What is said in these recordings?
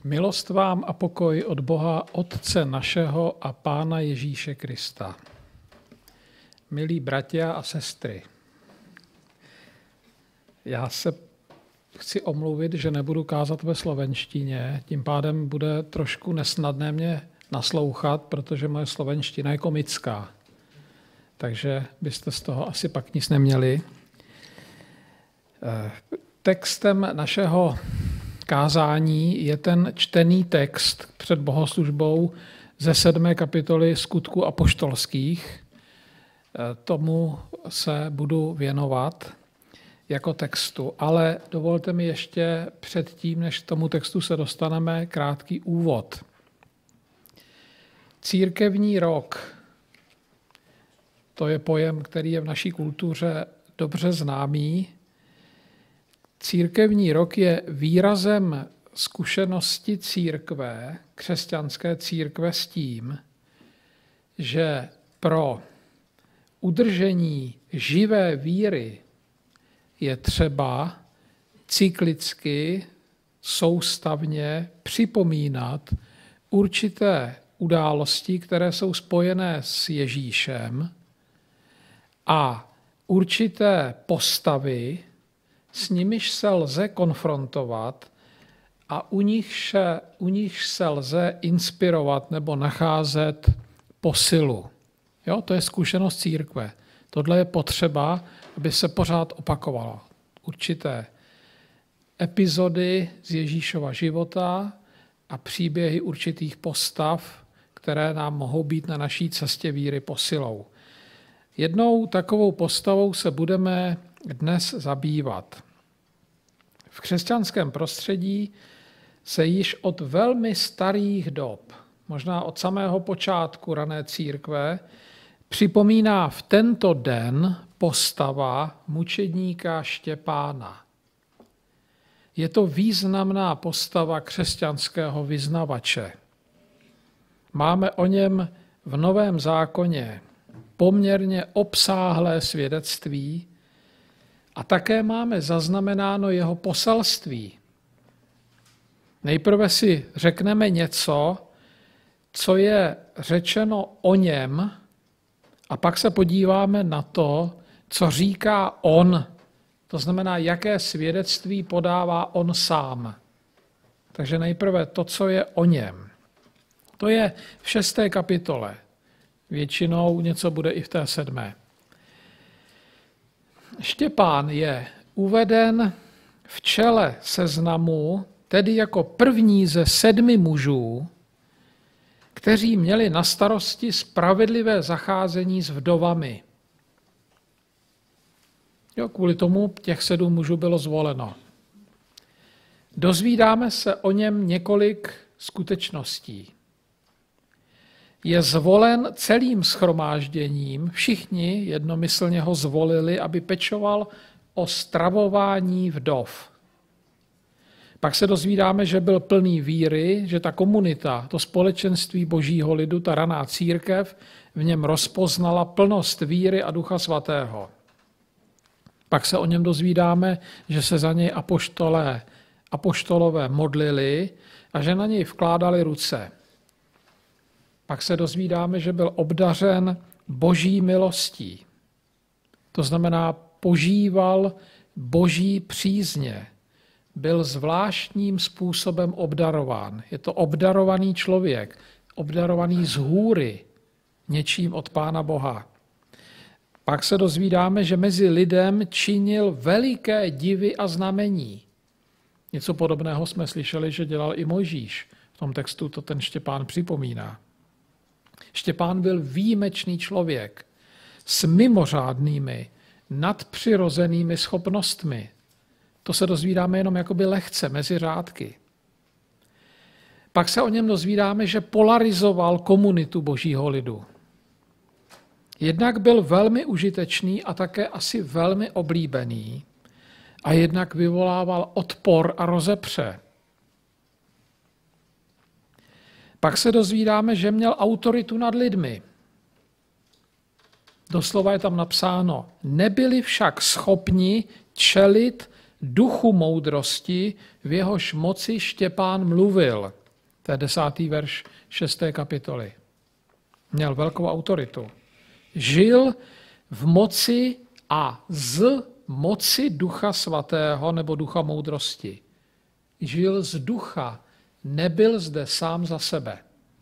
Milost vám a pokoj od Boha Otce našeho a Pána Ježíše Krista. Milí bratia a sestry, já se chci omluvit, že nebudu kázat ve slovenštině, tím pádem bude trošku nesnadné mě naslouchat, protože moje slovenština je komická. Takže byste z toho asi pak nic neměli. Textem našeho kázání je ten čtený text před bohoslužbou ze 7. kapitoly Skutků apoštolských. Tomu se budu věnovat jako textu, ale dovolte mi ještě předtím, než k tomu textu se dostaneme, krátký úvod. Církevní rok, to je pojem, který je v naší kultuře dobře známý. Církevní rok je výrazem zkušenosti církve, křesťanské církve s tím, že pro udržení živé víry je třeba cyklicky, soustavně připomínat určité události, které jsou spojené s Ježíšem a určité postavy, s nimiž se lze konfrontovat a u nich se lze inspirovat nebo nacházet posilu. Jo, to je zkušenost církve. Tohle je potřeba, aby se pořád opakovalo. Určité epizody z Ježíšova života a příběhy určitých postav, které nám mohou být na naší cestě víry posilou. Jednou takovou postavou se budeme dnes zabývat. V křesťanském prostředí se již od velmi starých dob, možná od samého počátku rané církve, připomíná v tento den postava mučedníka Štěpána. Je to významná postava křesťanského vyznavače. Máme o něm v Novém zákoně poměrně obsáhlé svědectví a také máme zaznamenáno jeho poselství. Nejprve si řekneme něco, co je řečeno o něm, a pak se podíváme na to, co říká on, to znamená, jaké svědectví podává on sám. Takže nejprve to, co je o něm. To je v 6. kapitole. Většinou něco bude i v té 7. Štěpán je uveden v čele seznamu, tedy jako první ze 7 mužů, kteří měli na starosti spravedlivé zacházení s vdovami. Jo, kvůli tomu těch 7 mužů bylo zvoleno. Dozvídáme se o něm několik skutečností. Je zvolen celým shromážděním, všichni jednomyslně ho zvolili, aby pečoval o stravování vdov. Pak se dozvídáme, že byl plný víry, že ta komunita, to společenství božího lidu, ta raná církev, v něm rozpoznala plnost víry a Ducha Svatého. Pak se o něm dozvídáme, že se za něj apoštolové modlili a že na něj vkládali ruce. Pak se dozvídáme, že byl obdařen boží milostí. To znamená, požíval boží přízně. Byl zvláštním způsobem obdarován. Je to obdarovaný člověk, obdarovaný z hůry něčím od Pána Boha. Pak se dozvídáme, že mezi lidem činil veliké divy a znamení. Něco podobného jsme slyšeli, že dělal i Mojžíš. V tom textu to ten Štěpán připomíná. Štěpán byl výjimečný člověk s mimořádnými, nadpřirozenými schopnostmi. To se dozvídáme jenom jakoby lehce, mezi řádky. Pak se o něm dozvídáme, že polarizoval komunitu božího lidu. Jednak byl velmi užitečný a také asi velmi oblíbený a jednak vyvolával odpor a rozepře. Pak se dozvídáme, že měl autoritu nad lidmi. Doslova je tam napsáno, nebyli však schopni čelit duchu moudrosti, v jehož moci Štěpán mluvil. To je 10. verš 6. kapitoly. Měl velkou autoritu. Žil v moci a z moci Ducha Svatého nebo Ducha moudrosti. Žil z ducha, nebyl zde sám za sebe.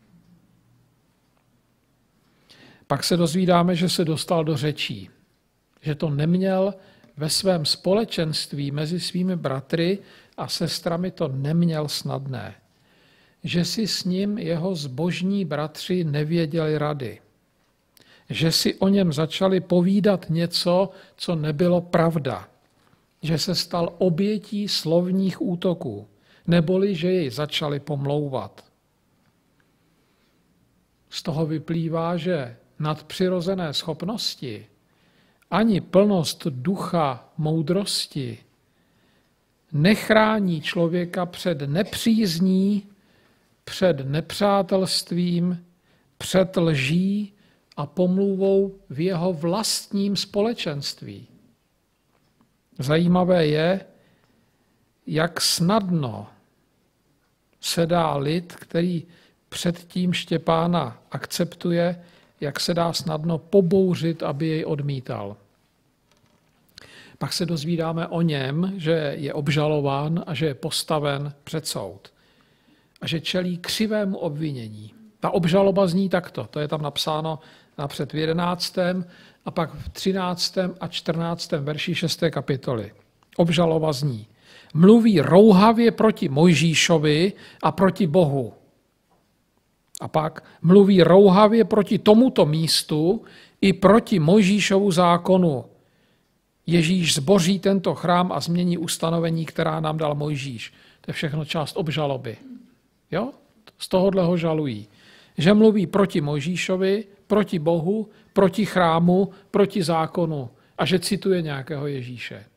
Pak se dozvídáme, že se dostal do řečí, že to neměl ve svém společenství mezi svými bratry a sestrami to neměl snadné. Že si s ním jeho zbožní bratři nevěděli rady. Že si o něm začali povídat něco, co nebylo pravda. Že se stal obětí slovních útoků, neboli že jej začali pomlouvat. Z toho vyplývá, že nadpřirozené schopnosti ani plnost ducha moudrosti nechrání člověka před nepřízní, před nepřátelstvím, před lží a pomluvou v jeho vlastním společenství. Zajímavé je, jak snadno se dá lid, který předtím Štěpána akceptuje, jak se dá snadno pobouřit, aby jej odmítal. Pak se dozvídáme o něm, že je obžalován a že je postaven před soud. A že čelí křivému obvinění. Ta obžaloba zní takto, to je tam napsáno napřed v 11. a pak v 13. a 14. verši 6. kapitoly. Obžaloba zní: mluví rouhavě proti Mojžíšovi a proti Bohu. A pak mluví rouhavě proti tomuto místu i proti Mojžíšovu zákonu. Ježíš zboří tento chrám a změní ustanovení, která nám dal Mojžíš. To je všechno část obžaloby. Jo? Z tohohle ho žalují. Že mluví proti Mojžíšovi, proti Bohu, proti chrámu, proti zákonu a že cituje nějakého Ježíše.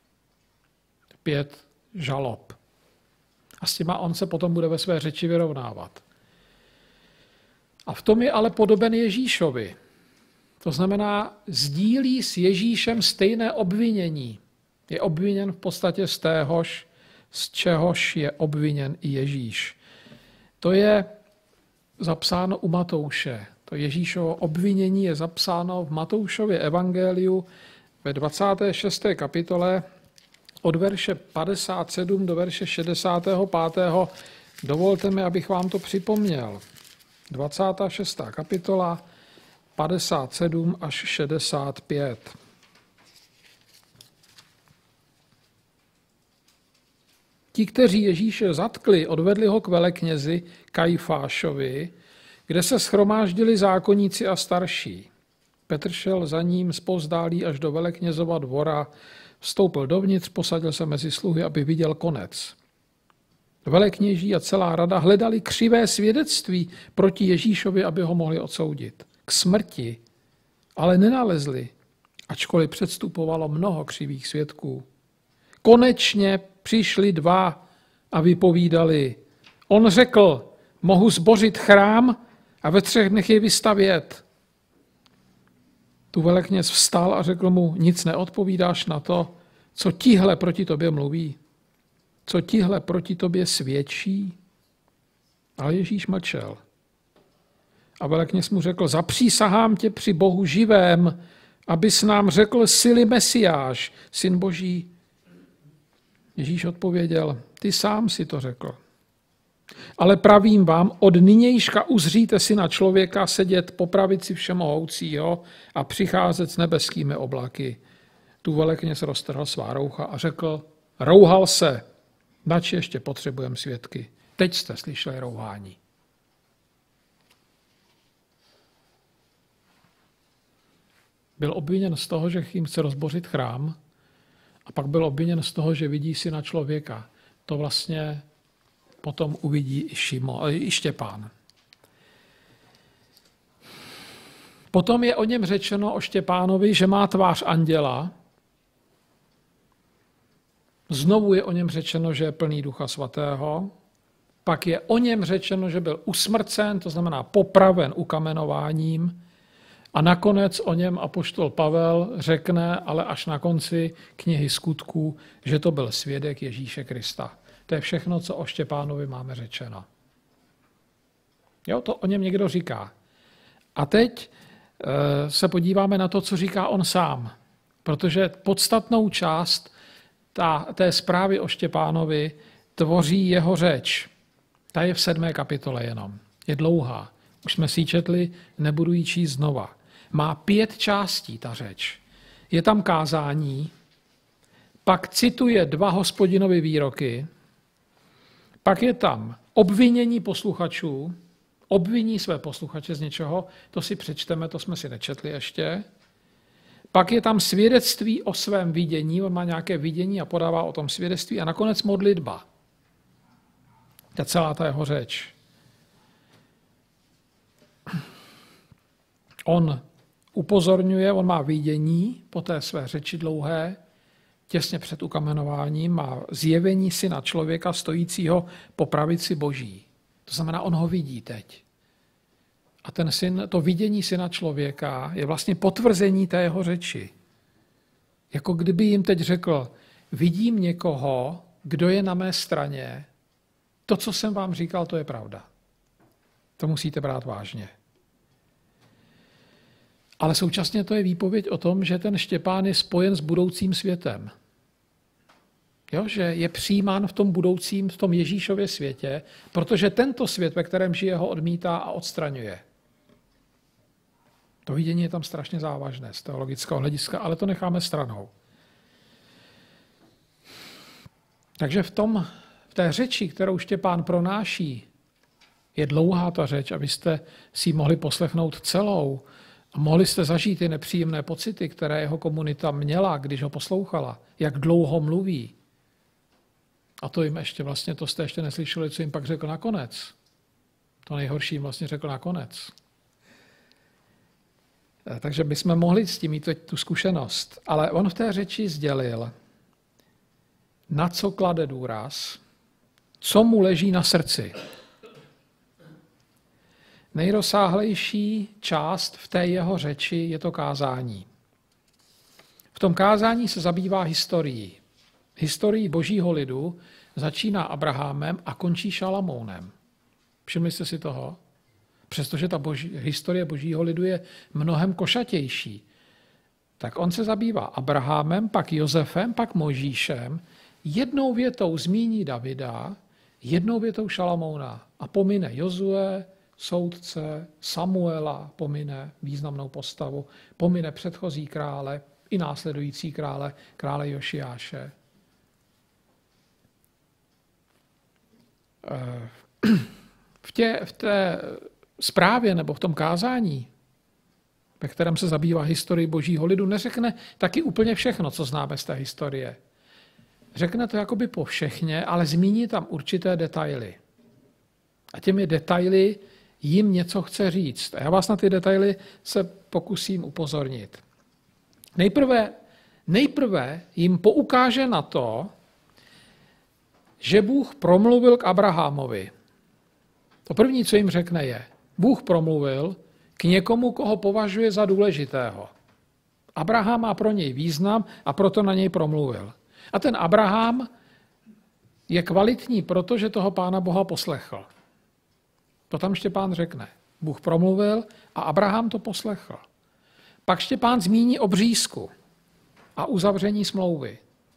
5 žalob. A s těma on se potom bude ve své řeči vyrovnávat. A v tom je ale podoben Ježíšovi. To znamená, sdílí s Ježíšem stejné obvinění. Je obviněn v podstatě z téhož, z čehož je obviněn i Ježíš. To je zapsáno u Matouše. To Ježíšovo obvinění je zapsáno v Matoušově evangeliu ve 26. kapitole od verše 57 do verše 65. Dovolte mi, abych vám to připomněl. 26. kapitola, 57 až 65. Ti, kteří Ježíše zatkli, odvedli ho k veleknězi Kajfášovi, kde se shromáždili zákonníci a starší. Petr šel za ním zpovzdálí až do veleknězova dvora, vstoupil dovnitř, posadil se mezi sluhy, aby viděl konec. Velekněží a celá rada hledali křivé svědectví proti Ježíšovi, aby ho mohli odsoudit k smrti, ale nenalezli, ačkoliv předstupovalo mnoho křivých svědků. Konečně přišli 2 a vypovídali. On řekl, mohu zbořit chrám a ve 3 dnech je vystavět. Tu velekněz vstal a řekl mu, nic neodpovídáš na to, co tihle proti tobě mluví, co tihle proti tobě svědčí. Ale Ježíš mlčel. A velekněz mu řekl, zapřísahám tě při Bohu živém, abys nám řekl, jsi-li Mesiáš, syn Boží. Ježíš odpověděl, ty sám si to řekl. Ale pravím vám, od nynějška uzříte syna člověka sedět po pravici všemohoucího a přicházet s nebeskými oblaky. Tu velekněz roztrhl svá roucha a řekl, rouhal se, nač ještě potřebujeme svědky. Teď jste slyšeli rouhání. Byl obviněn z toho, že jim chce rozbořit chrám, a pak byl obviněn z toho, že vidí syna člověka. To vlastně potom uvidí i Štěpán. Potom je o něm řečeno, o Štěpánovi, že má tvář anděla. Znovu je o něm řečeno, že je plný Ducha Svatého. Pak je o něm řečeno, že byl usmrcen, to znamená popraven ukamenováním. A nakonec o něm apoštol Pavel řekne, ale až na konci knihy Skutků, že to byl svědek Ježíše Krista. To je všechno, co o Štěpánovi máme řečeno. Jo, to o něm někdo říká. A teď se podíváme na to, co říká on sám. Protože podstatnou část té zprávy o Štěpánovi tvoří jeho řeč. Ta je v 7. kapitole jenom. Je dlouhá. Už jsme si ji četli, nebudu ji číst znova. Má 5 částí ta řeč. Je tam kázání, pak cituje 2 Hospodinovy výroky, pak je tam obvinění posluchačů, obviní své posluchače z něčeho, to si přečteme, to jsme si nečetli ještě. Pak je tam svědectví o svém vidění, on má nějaké vidění a podává o tom svědectví a nakonec modlitba. To je celá ta jeho řeč. On upozorňuje, on má vidění po té své řeči dlouhé, těsně před ukamenováním, má zjevení syna člověka stojícího po pravici Boží. To znamená, on ho vidí teď. A ten syn, to vidění syna člověka je vlastně potvrzení té jeho řeči. Jako kdyby jim teď řekl, vidím někoho, kdo je na mé straně, to, co jsem vám říkal, to je pravda. To musíte brát vážně. Ale současně to je výpověď o tom, že ten Štěpán je spojen s budoucím světem. Jo, že je přijímán v tom budoucím, v tom Ježíšově světě, protože tento svět, ve kterém žije, ho odmítá a odstraňuje. To vidění je tam strašně závažné z teologického hlediska, ale to necháme stranou. Takže v té řeči, kterou Štěpán pronáší, je dlouhá ta řeč, abyste si ji mohli poslechnout celou a mohli jste zažít ty nepříjemné pocity, které jeho komunita měla, když ho poslouchala, jak dlouho mluví. A to jim ještě vlastně, to jste ještě neslyšeli, co jim pak řekl nakonec. To nejhorší jim vlastně řekl nakonec. Takže bychom mohli s tím mít tu zkušenost. Ale on v té řeči sdělil, na co klade důraz, co mu leží na srdci. Nejrozsáhlejší část v té jeho řeči je to kázání. V tom kázání se zabývá historií. Historií božího lidu začíná Abrahamem a končí Šalamounem. Všimli jste si toho? Přestože ta historie božího lidu je mnohem košatější. Tak on se zabývá Abrahamem, pak Josefem, pak Mojžíšem, jednou větou zmíní Davida, jednou větou Šalamouna a pomine Jozue, soudce, Samuela, pomine významnou postavu, pomine předchozí krále i následující krále Jošiáše. V té zprávě nebo v tom kázání, ve kterém se zabývá historii božího lidu, neřekne taky úplně všechno, co známe z té historie. Řekne to jakoby povšechně, ale zmíní tam určité detaily. A těmi detaily jim něco chce říct. A já vás na ty detaily se pokusím upozornit. Nejprve jim poukáže na to, že Bůh promluvil k Abrahamovi. To první, co jim řekne, je, Bůh promluvil k někomu, koho považuje za důležitého. Abraham má pro něj význam a proto na něj promluvil. A ten Abraham je kvalitní, protože toho Pána Boha poslechl. To tam Štěpán řekne. Bůh promluvil a Abraham to poslechl. Pak Štěpán zmíní obřízku a uzavření smlouvy.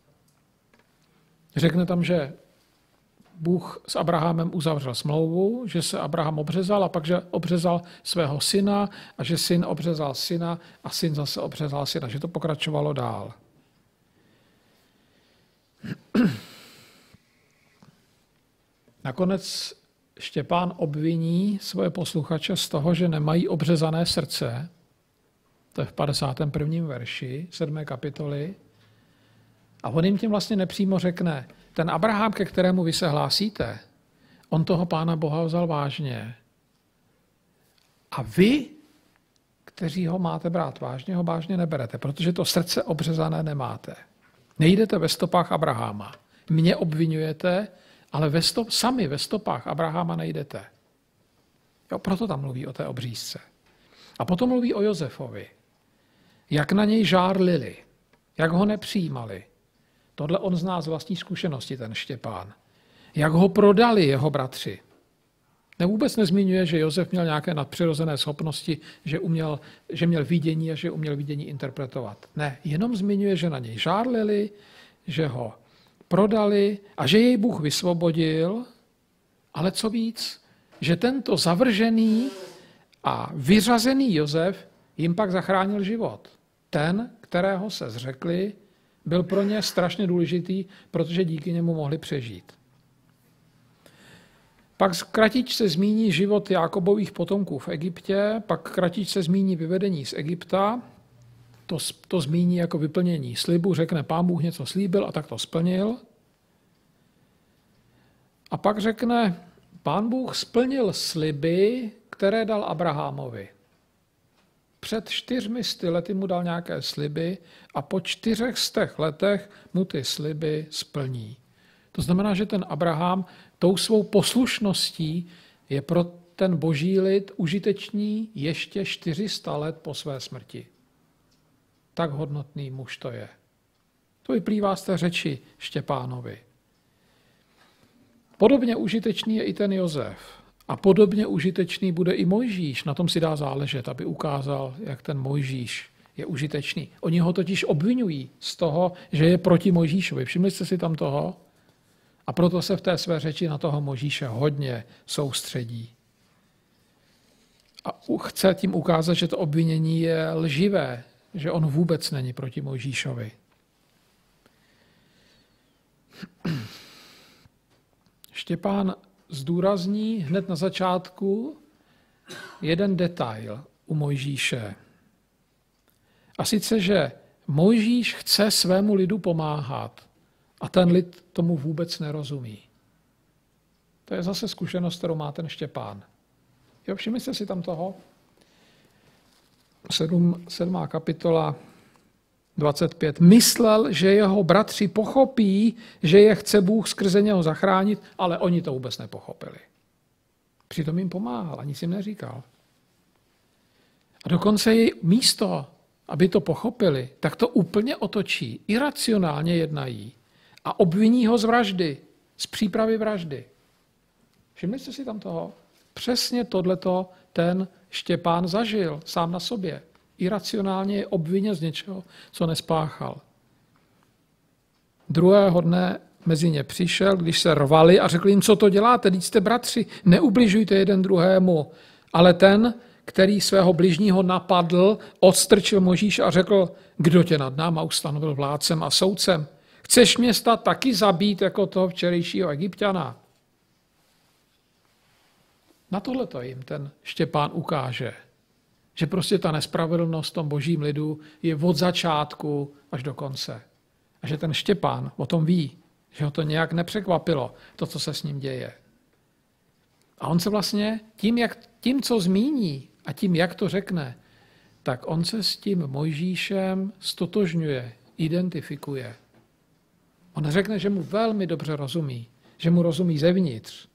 Řekne tam, že Bůh s Abrahamem uzavřel smlouvu, že se Abraham obřezal a pak, že obřezal svého syna a že syn obřezal syna a syn zase obřezal syna, že to pokračovalo dál. Nakonec Štěpán obviní svoje posluchače z toho, že nemají obřezané srdce. To je v 51. verši 7. kapitoly. A on jim tím vlastně nepřímo řekne, ten Abraham, ke kterému vy se hlásíte, on toho Pána Boha vzal vážně. A vy, kteří ho máte brát vážně, ho vážně neberete, protože to srdce obřezané nemáte. Nejdete ve stopách Abrahama. Mě obvinujete, ale sami ve stopách Abrahama nejdete. Jo, proto tam mluví o té obřízce. A potom mluví o Josefovi. Jak na něj žárlili, jak ho nepřijímali. Tohle on zná z vlastní zkušenosti, ten Štěpán. Jak ho prodali jeho bratři. Vůbec nezmiňuje, že Josef měl nějaké nadpřirozené schopnosti, že měl vidění a že uměl vidění interpretovat. Ne, jenom zmiňuje, že na něj žárlili, že ho prodali a že jej Bůh vysvobodil, ale co víc, že tento zavržený a vyřazený Josef jim pak zachránil život. Ten, kterého se zřekli, byl pro ně strašně důležitý, protože díky němu mohli přežít. Pak kratičce zmíní život Jákobových potomků v Egyptě, pak kratičce zmíní vyvedení z Egypta, to zmíní jako vyplnění slibu, řekne, Pán Bůh něco slíbil a tak to splnil. A pak řekne, Pán Bůh splnil sliby, které dal Abrahamovi. Před 400 lety mu dal nějaké sliby a po 400 letech mu ty sliby splní. To znamená, že ten Abraham tou svou poslušností je pro ten boží lid užitečný ještě 400 let po své smrti. Tak hodnotný muž to je. To vyplývá z té řeči Štěpánovi. Podobně užitečný je i ten Josef. A podobně užitečný bude i Mojžíš. Na tom si dá záležet, aby ukázal, jak ten Mojžíš je užitečný. Oni ho totiž obvinují z toho, že je proti Mojžíšovi. Všimli jste si tam toho? A proto se v té své řeči na toho Mojžíše hodně soustředí. A chce tím ukázat, že to obvinění je lživé, že on vůbec není proti Mojžíšovi. Štěpán zdůrazní hned na začátku jeden detail u Mojžíše. A sice, že Mojžíš chce svému lidu pomáhat a ten lid tomu vůbec nerozumí. To je zase zkušenost, kterou má ten Štěpán. Jo, všimli jste si tam toho? 7. kapitola 25. Myslel, že jeho bratři pochopí, že je chce Bůh skrze něho zachránit, ale oni to vůbec nepochopili. Přitom jim pomáhal, ani si jim neříkal. A dokonce jej místo, aby to pochopili, tak to úplně otočí. Iracionálně jednají a obviní ho z vraždy, z přípravy vraždy. Všimli jste si tam toho? Přesně tohleto ten Štěpán zažil sám na sobě. Iracionálně je obviněn z něčeho, co nespáchal. Druhého dne mezi ně přišel, když se rvali a řekl jim, co to děláte, vždyť jste bratři, neubližujte jeden druhému. Ale ten, který svého bližního napadl, odstrčil Mojžíše a řekl, kdo tě nad náma ustanovil vládcem a soudcem? Chceš mě stát taky zabít jako toho včerejšího Egypťana? Na tohleto jim ten Štěpán ukáže, že prostě ta nespravedlnost v tom božím lidu je od začátku až do konce. A že ten Štěpán o tom ví, že ho to nějak nepřekvapilo, to, co se s ním děje. A on se vlastně tím, co zmíní a tím, jak to řekne, tak on se s tím Mojžíšem stotožňuje, identifikuje. On řekne, že mu velmi dobře rozumí, že mu rozumí zevnitř.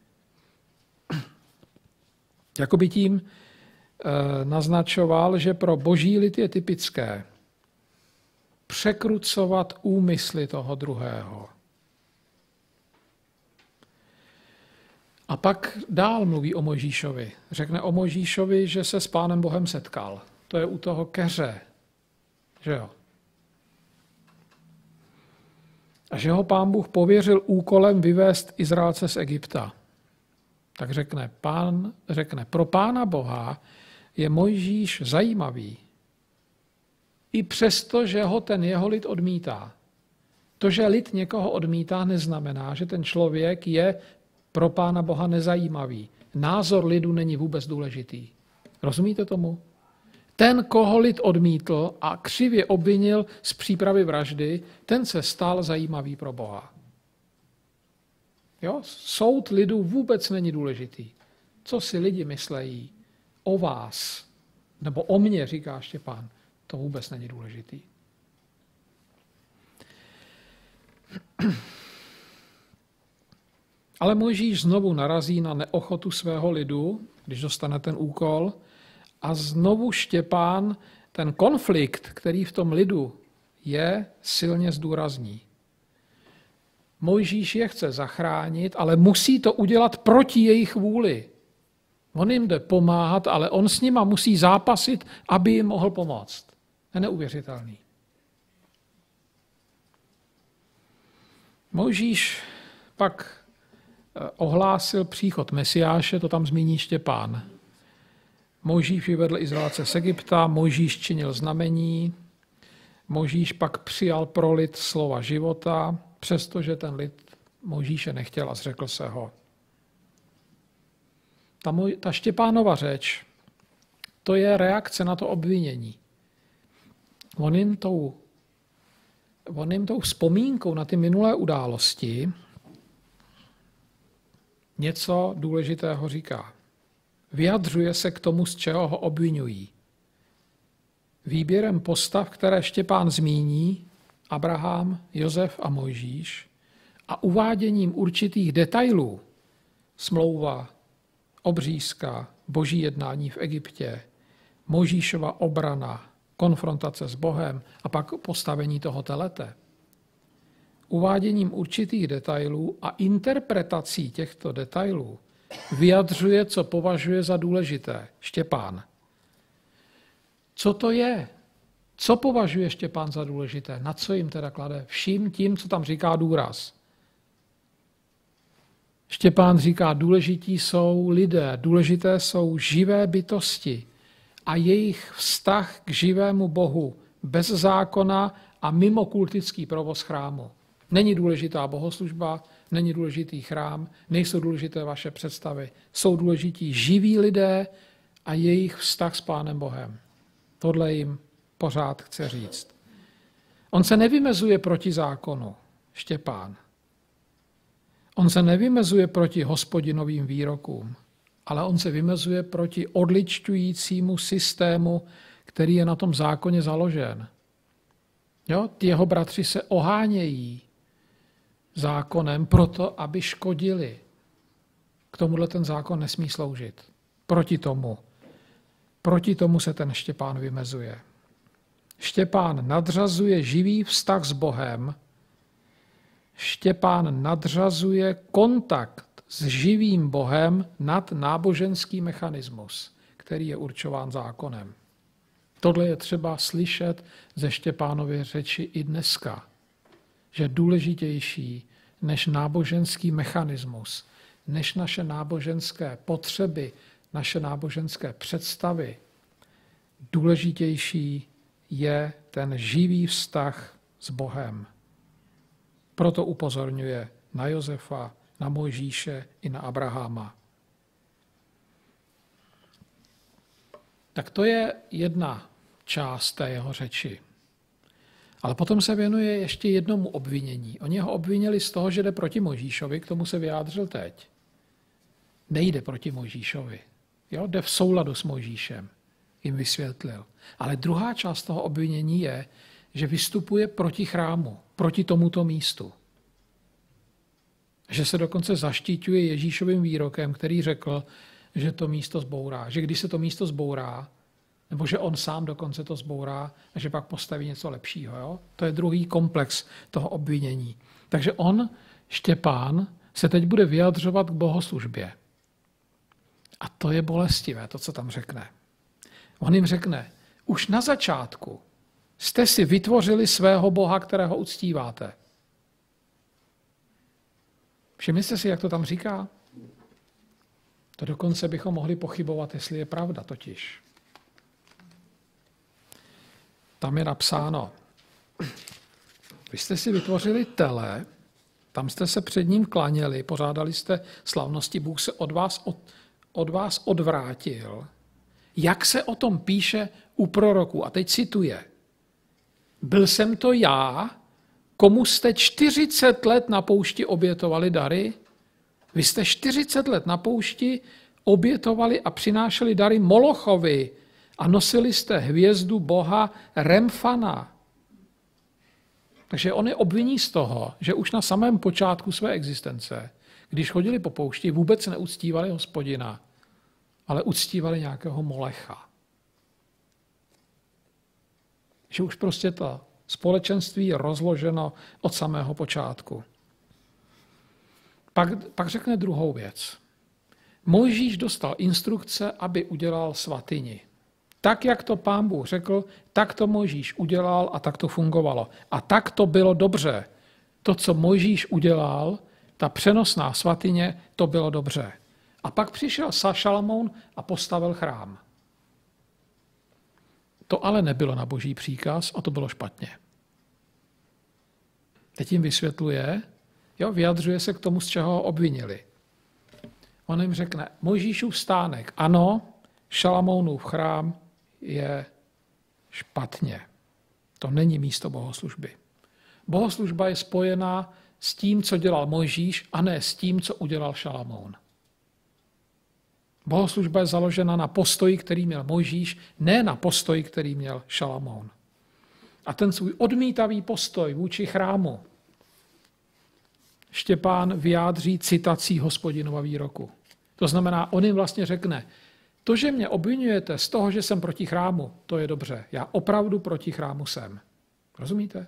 Jakoby tím naznačoval, že pro boží lid je typické překrucovat úmysly toho druhého. A pak dál mluví o Mojžíšovi. Řekne o Mojžíšovi, že se s Pánem Bohem setkal. To je u toho keře. Že jo? A že ho Pán Bůh pověřil úkolem vyvést Izraelce z Egypta. Tak řekne, pro Pána Boha je Mojžíš zajímavý. I přesto, že ho ten jeho lid odmítá. To, že lid někoho odmítá, neznamená, že ten člověk je pro Pána Boha nezajímavý. Názor lidu není vůbec důležitý. Rozumíte tomu? Ten, koho lid odmítl a křivě obvinil z přípravy vraždy, ten se stal zajímavý pro Boha. Jo? Soud lidu vůbec není důležitý. Co si lidi myslejí o vás, nebo o mně, říká Štěpán, to vůbec není důležitý. Ale Mojžíš znovu narazí na neochotu svého lidu, když dostane ten úkol, A znovu Štěpán ten konflikt, který v tom lidu je, silně zdůrazní. Mojžíš je chce zachránit, ale musí to udělat proti jejich vůli. On jim jde pomáhat, ale on s nima musí zápasit, aby jim mohl pomoct. Je neuvěřitelný. Mojžíš pak ohlásil příchod Mesiáše, to tam zmíní Štěpán. Mojžíš vyvedl Izraelce z Egypta, Mojžíš činil znamení, Mojžíš pak přijal pro lid slova života, přestože ten lid Mojžíše nechtěl a zřekl se ho. Ta Štěpánova řeč, to je reakce na to obvinění. On jim tou vzpomínkou na ty minulé události něco důležitého říká. Vyjadřuje se k tomu, z čeho ho obvinují. Výběrem postav, které Štěpán zmíní, Abraham, Josef a Mojžíš, a uváděním určitých detailů, smlouva, obřízka, boží jednání v Egyptě, Mojžíšova obrana, konfrontace s Bohem a pak postavení toho telete. Uváděním určitých detailů a interpretací těchto detailů vyjadřuje, co považuje za důležité. Štěpán. Co to je? Co považuje Štěpán za důležité? Na co jim teda klade? Vším tím, co tam říká důraz. Štěpán říká, důležití jsou lidé, důležité jsou živé bytosti a jejich vztah k živému Bohu bez zákona a mimo kultický provoz chrámu. Není důležitá bohoslužba, není důležitý chrám, nejsou důležité vaše představy. Jsou důležití živí lidé a jejich vztah s Pánem Bohem. Tohle jim pořád chce říct. On se nevymezuje proti zákonu, Štěpán. On se nevymezuje proti Hospodinovým výrokům, ale on se vymezuje proti odličťujícímu systému, který je na tom zákoně založen. Jo? Ty jeho bratři se ohánějí zákonem proto, aby škodili. K tomuhle ten zákon nesmí sloužit. Proti tomu se ten Štěpán vymezuje. Štěpán nadřazuje živý vztah s Bohem, Štěpán nadřazuje kontakt s živým Bohem nad náboženský mechanismus, který je určován zákonem. Tohle je třeba slyšet ze Štěpánovy řeči i dneska, že důležitější než náboženský mechanismus, než naše náboženské potřeby, naše náboženské představy, důležitější je ten živý vztah s Bohem. Proto upozorňuje na Josefa, na Mojžíše i na Abrahama. Tak to je jedna část té jeho řeči. Ale potom se věnuje ještě jednomu obvinění. Oni ho obvinili z toho, že jde proti Mojžíšovi, k tomu se vyjádřil teď. Nejde proti Mojžíšovi. Jo? Jde v souladu s Mojžíšem, jim vysvětlil. Ale druhá část toho obvinění je, že vystupuje proti chrámu, proti tomuto místu. Že se dokonce zaštiťuje Ježíšovým výrokem, který řekl, že to místo zbourá. Že když se to místo zbourá, nebo že on sám dokonce to zbourá, a že pak postaví něco lepšího. Jo? To je druhý komplex toho obvinění. Takže on, Štěpán, se teď bude vyjadřovat k bohoslužbě. A to je bolestivé, to, co tam řekne. On jim řekne, už na začátku jste si vytvořili svého Boha, kterého uctíváte. Všimli jste si, jak to tam říká? To dokonce bychom mohli pochybovat, jestli je pravda totiž. Tam je napsáno, vy jste si vytvořili tele, tam jste se před ním klaněli, pořádali jste slavnosti, Bůh se od vás odvrátil. Jak se o tom píše u proroků? A teď cituje. Byl jsem to já, komu jste 40 let na poušti obětovali dary? Vy jste 40 let na poušti obětovali a přinášeli dary Molochovi a nosili jste hvězdu boha Remfana. Takže on je obviní z toho, že už na samém počátku své existence, když chodili po poušti, vůbec neuctívali Hospodina, ale uctívali nějakého Molecha. Že už prostě to společenství je rozloženo od samého počátku. Pak řekne druhou věc. Mojžíš dostal instrukce, aby udělal svatyni. Tak, jak to Pán Bůh řekl, tak to Mojžíš udělal a tak to fungovalo. A tak to bylo dobře. To, co Mojžíš udělal, ta přenosná svatyně, to bylo dobře. A pak přišel Šalamoun a postavil chrám. To ale nebylo na Boží příkaz a to bylo špatně. Teď jim vysvětluje, vyjadřuje se k tomu, z čeho ho obvinili. On jim řekne, Mojžíšův stánek, ano, Šalamounův chrám je špatně. To není místo bohoslužby. Bohoslužba je spojená s tím, co dělal Mojžíš, a ne s tím, co udělal Šalamoun. Bohoslužba je založena na postoji, který měl Mojžíš, ne na postoji, který měl Šalamoun. A ten svůj odmítavý postoj vůči chrámu Štěpán vyjádří citací Hospodinova výroku. To znamená, on jim vlastně řekne, to, že mě obvinujete z toho, že jsem proti chrámu, to je dobře. Já opravdu proti chrámu jsem. Rozumíte?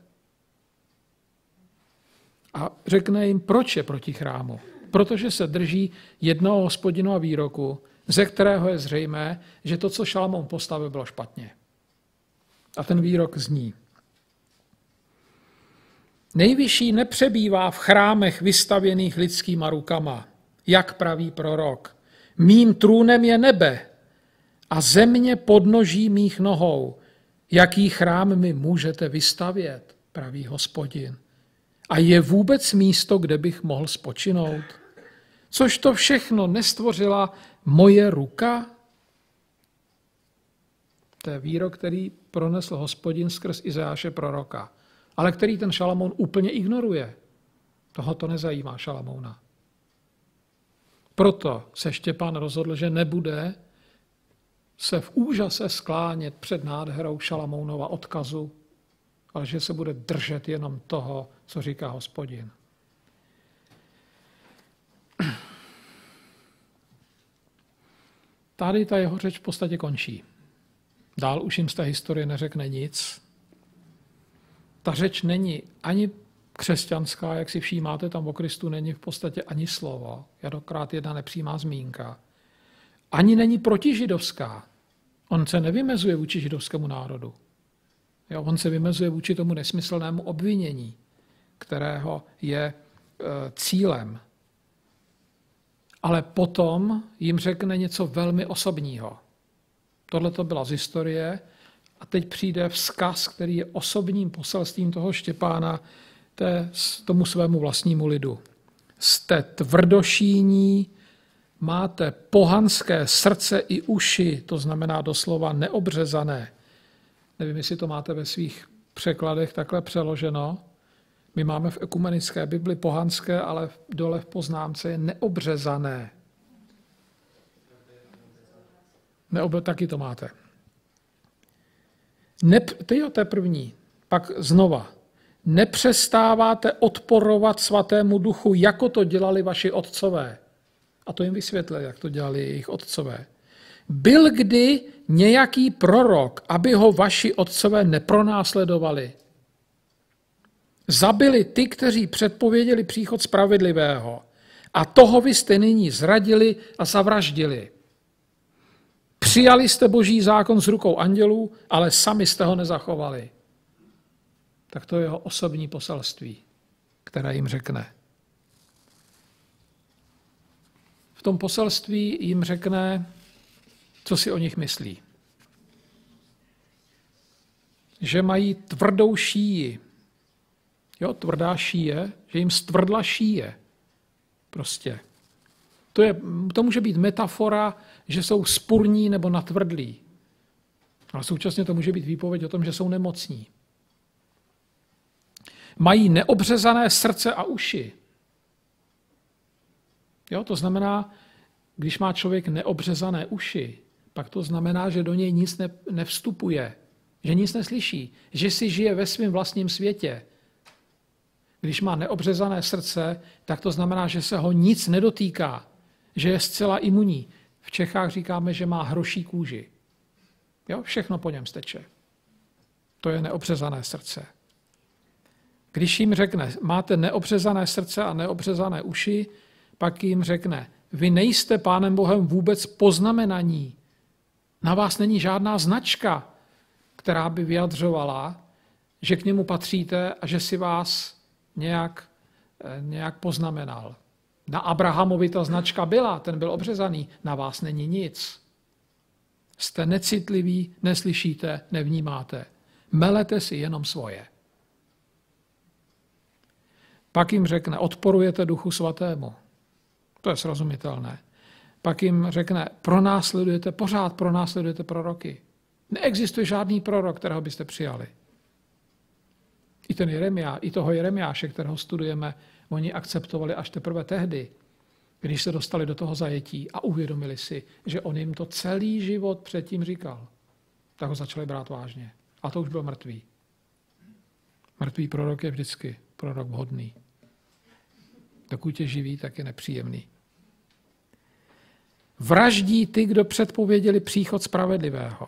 A řekne jim, proč je proti chrámu. Protože se drží jednoho Hospodinova výroku, ze kterého je zřejmé, že to, co Šalamoun postavil, bylo špatně. A ten výrok zní. Nejvyšší nepřebývá v chrámech vystavěných lidskýma rukama, jak praví prorok. Mým trůnem je nebe a země podnoží mých nohou. Jaký chrám mi můžete vystavět, praví Hospodin. A je vůbec místo, kde bych mohl spočinout? Což to všechno nestvořila moje ruka? To je výrok, který pronesl Hospodin skrz Izajáše proroka, ale který ten Šalamoun úplně ignoruje. Toho to nezajímá Šalamouna. Proto se Štěpán rozhodl, že nebude se v úžase sklánět před nádherou Šalamounova odkazu, ale že se bude držet jenom toho, co říká Hospodin. Tady ta jeho řeč v podstatě končí. Dál už jim z té historie neřekne nic. Ta řeč není ani křesťanská, jak si všímáte, tam o Kristu není v podstatě ani slovo, jednokrát jedna nepřímá zmínka. Ani není protižidovská. On se nevymezuje vůči židovskému národu. On se vymezuje vůči tomu nesmyslnému obvinění, kterého je cílem. Ale potom jim řekne něco velmi osobního. Tohle to byla z historie a teď přijde vzkaz, který je osobním poselstvím toho Štěpána tomu svému vlastnímu lidu. Jste tvrdošíní, máte pohanské srdce i uši, to znamená doslova neobřezané. Nevím, jestli to máte ve svých překladech takhle přeloženo. My máme v ekumenické Bibli pohanské, ale dole v poznámce je neobřezané. Taky to máte. To je první. Pak znova. Nepřestáváte odporovat svatému duchu, jako to dělali vaši otcové. A to jim vysvětlil, jak to dělali jejich otcové. Byl kdy nějaký prorok, aby ho vaši otcové nepronásledovali? Zabili ty, kteří předpověděli příchod spravedlivého. A toho vy jste nyní zradili a zavraždili. Přijali jste Boží zákon z rukou andělů, ale sami jste ho nezachovali. Tak to je jeho osobní poselství, které jim řekne. V tom poselství jim řekne, co si o nich myslí. Že mají tvrdou šíji. Tvrdá šíje, že jim stvrdla šíje. Prostě. To může být metafora, že jsou spurní nebo natvrdlí. Ale současně to může být výpověď o tom, že jsou nemocní. Mají neobřezané srdce a uši. To znamená, když má člověk neobřezané uši, pak to znamená, že do něj nic nevstupuje, že nic neslyší, že si žije ve svém vlastním světě. Když má neobřezané srdce, tak to znamená, že se ho nic nedotýká, že je zcela imunní. V Čechách říkáme, že má hroší kůži. Všechno po něm steče. To je neobřezané srdce. Když jim řekne, máte neobřezané srdce a neobřezané uši, pak jim řekne, vy nejste Pánem Bohem vůbec poznamenaní. Na vás není žádná značka, která by vyjadřovala, že k němu patříte a že si vás nějak poznamenal. Na Abrahamovi ta značka byla, ten byl obřezaný, na vás není nic. Jste necitliví, neslyšíte, nevnímáte. Melete si jenom svoje. Pak jim řekne, odporujete Duchu Svatému. To je srozumitelné. Pak jim řekne, pořád pronásledujete proroky. Neexistuje žádný prorok, kterého byste přijali. I toho Jeremiáše, kterého studujeme, oni akceptovali až teprve tehdy, když se dostali do toho zajetí a uvědomili si, že on jim to celý život předtím říkal. Tak ho začali brát vážně. A to už byl mrtvý. Mrtvý prorok je vždycky prorok vhodný. Dokud je živý, tak je nepříjemný. Vraždí ty, kdo předpověděli příchod spravedlivého.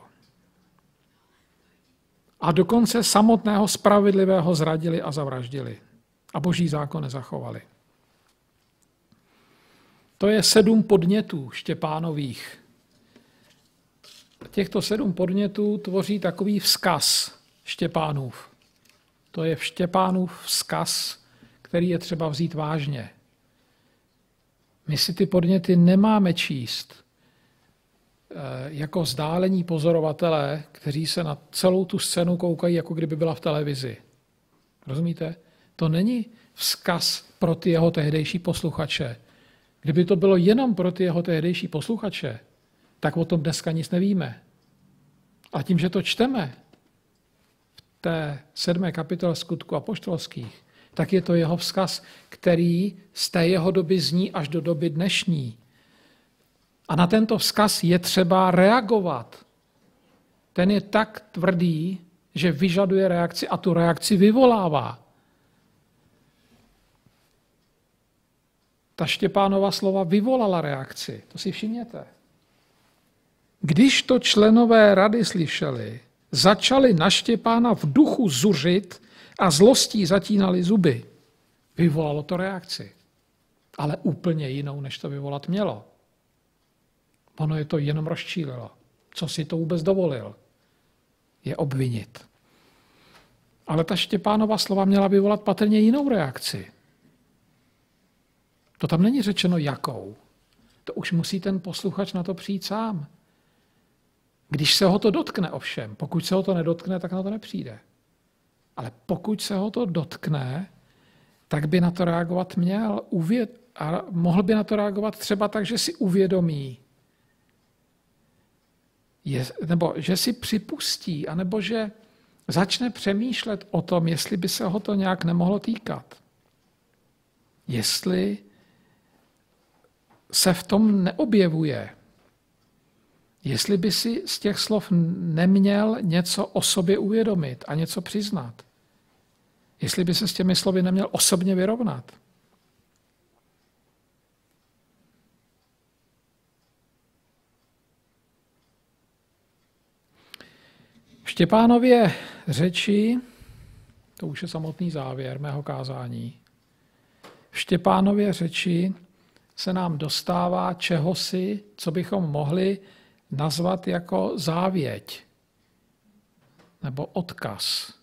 A dokonce samotného spravedlivého zradili a zavraždili. A boží zákon nezachovali. To je 7 podnětů Štěpánových. Těchto 7 podnětů tvoří takový vzkaz Štěpánův. To je Štěpánův vzkaz, který je třeba vzít vážně. My si ty podněty nemáme číst jako vzdálení pozorovatelé, kteří se na celou tu scénu koukají, jako kdyby byla v televizi. Rozumíte? To není vzkaz pro ty jeho tehdejší posluchače. Kdyby to bylo jenom pro ty jeho tehdejší posluchače, tak o tom dneska nic nevíme. A tím, že to čteme v té 7. kapitole Skutků apoštolských, tak je to jeho vzkaz, který z té jeho doby zní až do doby dnešní. A na tento vzkaz je třeba reagovat. Ten je tak tvrdý, že vyžaduje reakci a tu reakci vyvolává. Ta Štěpánova slova vyvolala reakci, to si všimněte. Když to členové rady slyšeli, začali na Štěpána v duchu zuřit a zlostí zatínali zuby. Vyvolalo to reakci, ale úplně jinou, než to vyvolat mělo. Ono je to jenom rozčílilo. Co si to vůbec dovolil? Je obvinit. Ale ta Štěpánova slova měla vyvolat patrně jinou reakci. To tam není řečeno jakou. To už musí ten posluchač na to přijít sám. Když se ho to dotkne ovšem, pokud se ho to nedotkne, tak na to nepřijde. Ale pokud se ho to dotkne, tak by na to reagovat měl. A mohl by na to reagovat třeba tak, že si uvědomí, nebo že si připustí, anebo že začne přemýšlet o tom, jestli by se ho to nějak nemohlo týkat. Jestli se v tom neobjevuje. Jestli by si z těch slov neměl něco o sobě uvědomit a něco přiznat. Jestli by se s těmi slovy neměl osobně vyrovnat. V Štěpánově řeči, to už je samotný závěr mého kázání, v Štěpánově řeči se nám dostává čehosi, co bychom mohli nazvat jako závěť nebo odkaz.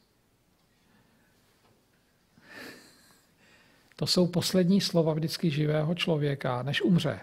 To jsou poslední slova vždycky živého člověka, než umře.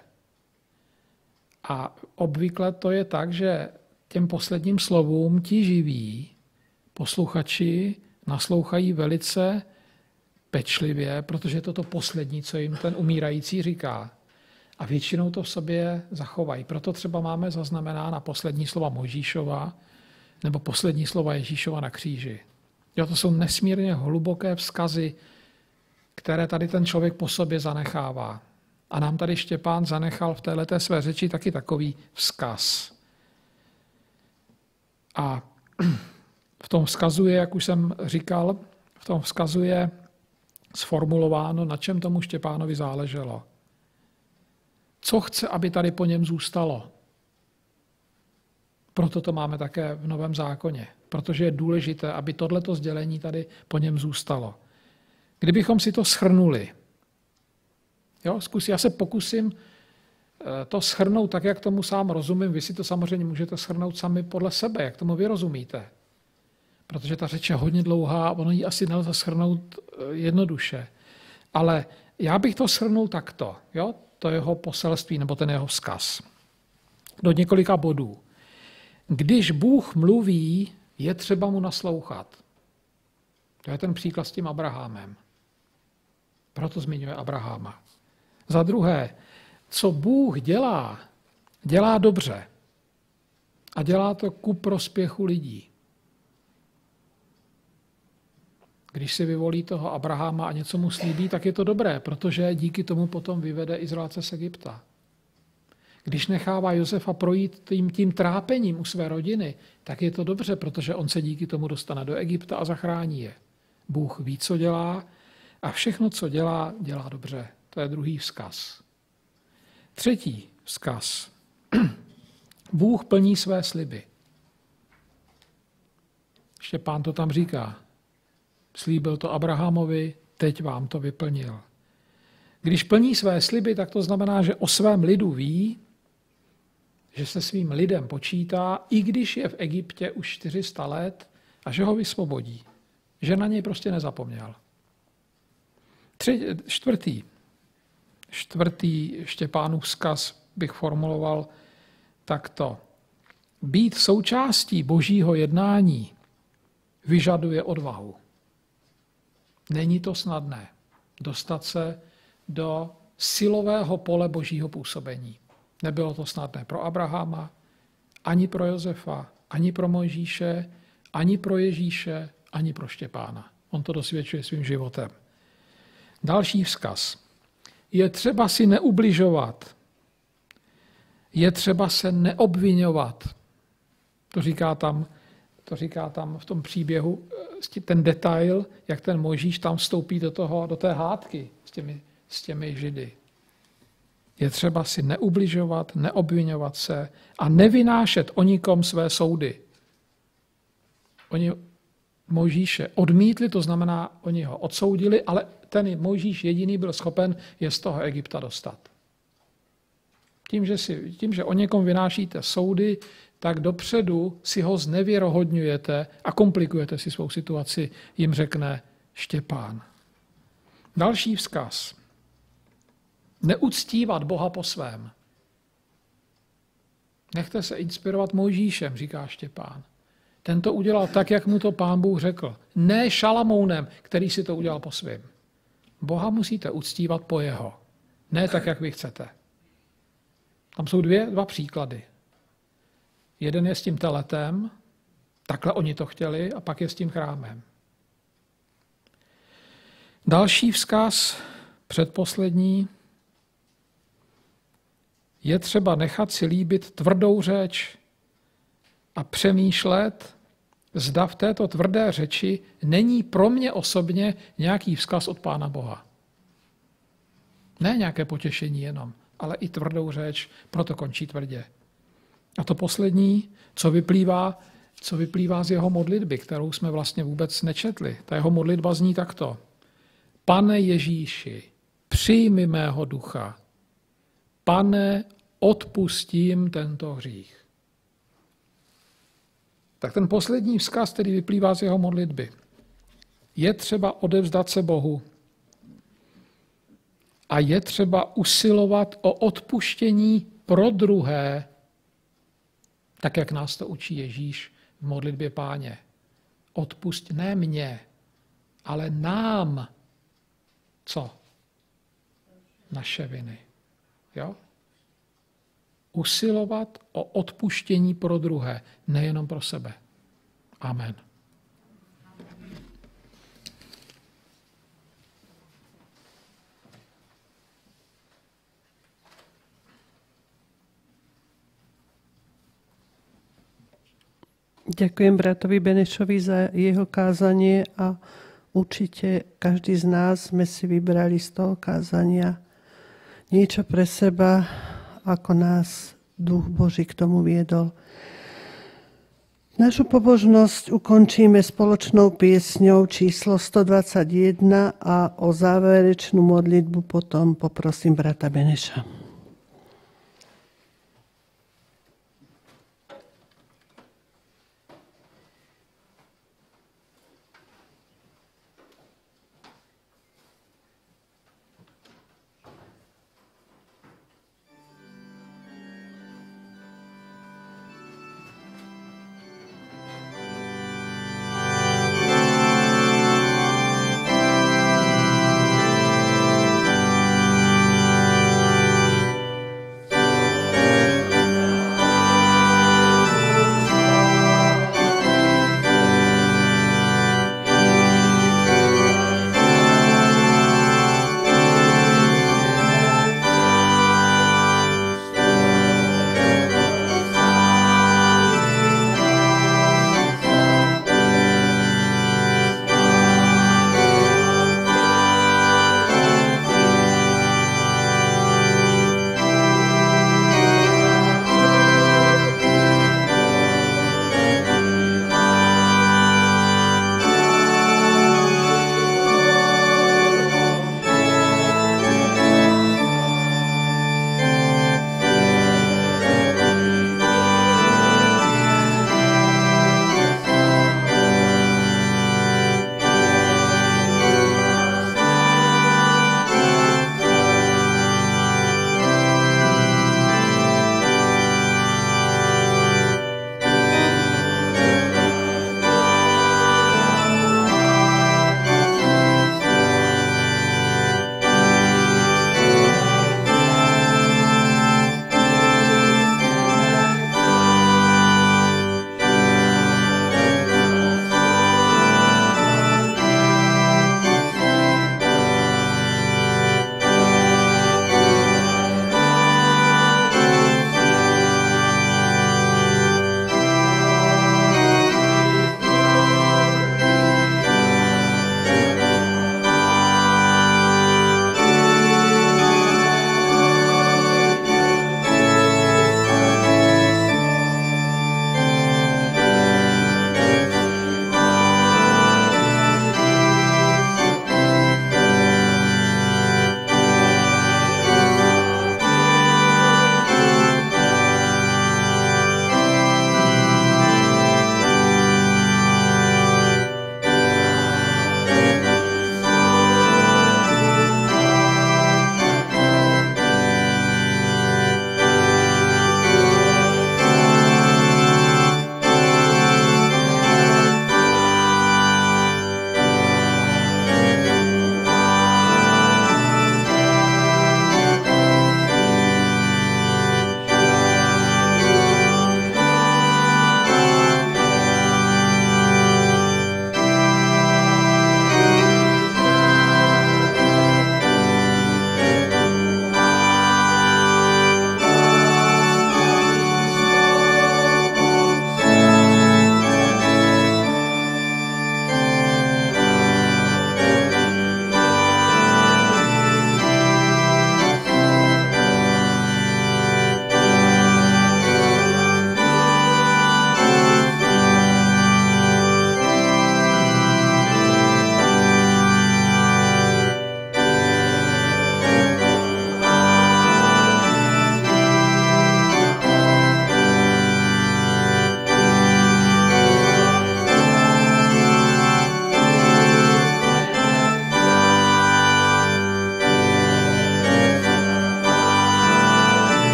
A obvykle to je tak, že těm posledním slovům ti živí posluchači naslouchají velice pečlivě, protože je to poslední, co jim ten umírající říká. A většinou to v sobě zachovají. Proto třeba máme zaznamenána poslední slova Mojžíšova nebo poslední slova Ježíšova na kříži. Jo, to jsou nesmírně hluboké vzkazy, které tady ten člověk po sobě zanechává. A nám tady Štěpán zanechal v téhleté své řeči taky takový vzkaz. A v tom vzkazu je, jak už jsem říkal, v tom vzkazu je sformulováno, na čem tomu Štěpánovi záleželo. Co chce, aby tady po něm zůstalo? Proto to máme také v Novém zákoně, protože je důležité, aby tohleto sdělení tady po něm zůstalo. Kdybychom si to shrnuli, já se pokusím to shrnout tak, jak tomu sám rozumím. Vy si to samozřejmě můžete shrnout sami podle sebe, jak tomu vy rozumíte. Protože ta řeč je hodně dlouhá a ono ji asi nelze shrnout jednoduše. Ale já bych to shrnul takto, to jeho poselství nebo ten jeho vzkaz. Do několika bodů. Když Bůh mluví, je třeba mu naslouchat. To je ten příklad s tím Abrahamem. Proto zmiňuje Abrahama. Za druhé, co Bůh dělá, dělá dobře. A dělá to ku prospěchu lidí. Když si vyvolí toho Abrahama a něco mu slíbí, tak je to dobré, protože díky tomu potom vyvede Izraelce z Egypta. Když nechává Josefa projít tím trápením u své rodiny, tak je to dobře, protože on se díky tomu dostane do Egypta a zachrání je. Bůh ví, co dělá a všechno, co dělá, dělá dobře. To je druhý vzkaz. Třetí vzkaz. Bůh plní své sliby. Ještě Pán to tam říká. Slíbil to Abrahamovi, teď vám to vyplnil. Když plní své sliby, tak to znamená, že o svém lidu ví, že se svým lidem počítá, i když je v Egyptě už 400 let a že ho vysvobodí. Že na něj prostě nezapomněl. Čtvrtý Štěpánův vzkaz bych formuloval takto. Být součástí Božího jednání vyžaduje odvahu. Není to snadné dostat se do silového pole Božího působení. Nebylo to snadné pro Abrahama, ani pro Josefa, ani pro Mojžíše, ani pro Ježíše, ani pro Štěpána. On to dosvědčuje svým životem. Další vzkaz. Je třeba si neubližovat. Je třeba se neobviňovat. To říká tam v tom příběhu ten detail, jak ten Mojžíš tam vstoupí do té hádky s těmi Židy. Je třeba si neubližovat, neobviňovat se a nevynášet o nikom své soudy. Oni Mojžíše odmítli, to znamená, oni ho odsoudili, ale ten Mojžíš jediný byl schopen je z toho Egypta dostat. Tím, že o někom vynášíte soudy, tak dopředu si ho znevěrohodňujete a komplikujete si svou situaci, jim řekne Štěpán. Další vzkaz. Neuctívat Boha po svém. Nechte se inspirovat Mojžíšem, říká Štěpán. Ten to udělal tak, jak mu to Pán Bůh řekl. Ne Šalamounem, který si to udělal po svém. Boha musíte uctívat po jeho. Ne tak, jak vy chcete. Tam jsou dva příklady. Jeden je s tím teletem, takhle oni to chtěli, a pak je s tím chrámem. Další vzkaz, předposlední, je třeba nechat si líbit tvrdou řeč a přemýšlet, zda v této tvrdé řeči není pro mě osobně nějaký vzkaz od Pána Boha. Ne nějaké potěšení jenom, ale i tvrdou řeč, proto končí tvrdě. A to poslední, co vyplývá z jeho modlitby, kterou jsme vlastně vůbec nečetli. Ta jeho modlitba zní takto. Pane Ježíši, přijmi mého ducha. Pane, odpustím tento hřích. Tak ten poslední vzkaz, který vyplývá z jeho modlitby. Je třeba odevzdat se Bohu a je třeba usilovat o odpuštění pro druhé, tak jak nás to učí Ježíš v modlitbě Páně. Odpusť ne mě, ale nám. Co? Naše viny. Jo? Usilovat o odpuštění pro druhé, nejenom pro sebe. Amen. Ďakujem bratovi Benešovi za jeho kázanie a určite každý z nás sme si vybrali z toho kázania niečo pre seba, ako nás Duch Boží k tomu viedol. Našu pobožnosť ukončíme spoločnou piesňou číslo 121 a o záverečnú modlitbu potom poprosím brata Beneša.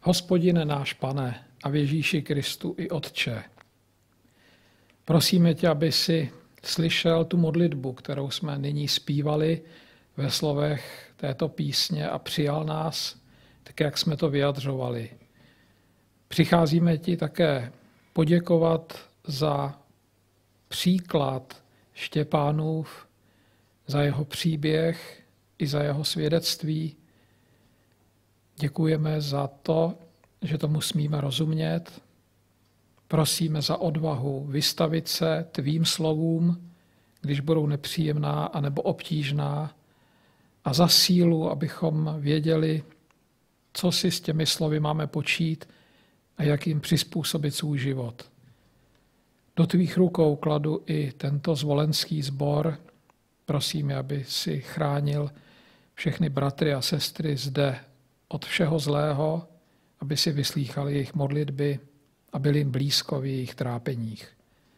Hospodine náš Pane a v Ježíši Kristu i Otče, prosíme tě, aby si slyšel tu modlitbu, kterou jsme nyní zpívali ve slovech této písně a přijal nás, tak jak jsme to vyjadřovali. Přicházíme ti také poděkovat za příklad Štěpánův, za jeho příběh i za jeho svědectví. Děkujeme za to, že tomu smíme rozumět. Prosíme za odvahu vystavit se tvým slovům, když budou nepříjemná anebo obtížná, a za sílu, abychom věděli, co si s těmi slovy máme počít a jak jim přizpůsobit svůj život. Do tvých rukou kladu i tento zvolenský sbor. Prosíme, aby si chránil všechny bratry a sestry zde od všeho zlého, aby si vyslýchali jejich modlitby a byli jim blízko v jejich trápeních.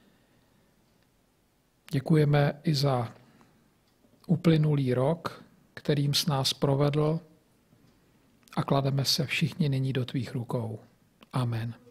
Děkujeme i za uplynulý rok, kterým s nás provedl, a klademe se všichni nyní do tvých rukou. Amen.